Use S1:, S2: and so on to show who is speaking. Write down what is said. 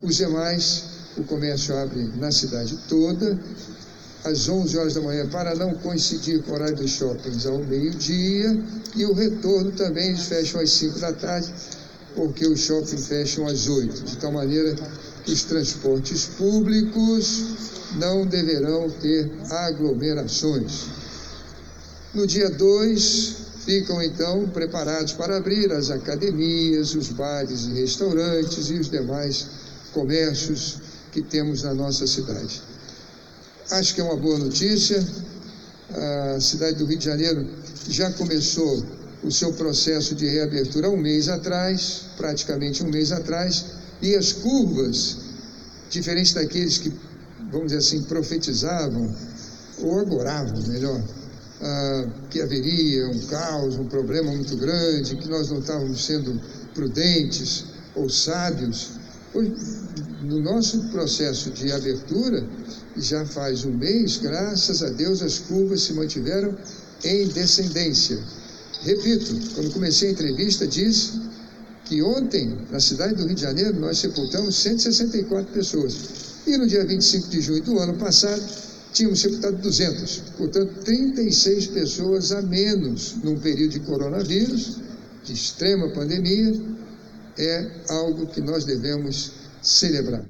S1: Os demais, o comércio abre na cidade toda, às 11 horas da manhã, para não coincidir com o horário dos shoppings, ao meio-dia, e o retorno também eles fecham às 5 da tarde, porque os shoppings fecham às 8, de tal maneira que os transportes públicos não deverão ter aglomerações. No dia 2, ficam então preparados para abrir as academias, os bares e restaurantes e os demais comércios que temos na nossa cidade. Acho que é uma boa notícia. A cidade do Rio de Janeiro já começou o seu processo de reabertura há um mês atrás, praticamente um mês atrás, e as curvas, diferente daqueles que, vamos dizer assim, profetizavam, ou agoravam, melhor, que haveria um caos, um problema muito grande, que nós não estávamos sendo prudentes ou sábios. No nosso processo de abertura, já faz um mês, graças a Deus, as curvas se mantiveram em descendência. Repito, quando comecei a entrevista, disse que ontem, na cidade do Rio de Janeiro, nós sepultamos 164 pessoas. E no dia 25 de junho do ano passado, tínhamos sepultado 200. Portanto, 36 pessoas a menos num período de coronavírus, de extrema pandemia, é algo que nós devemos celebrar.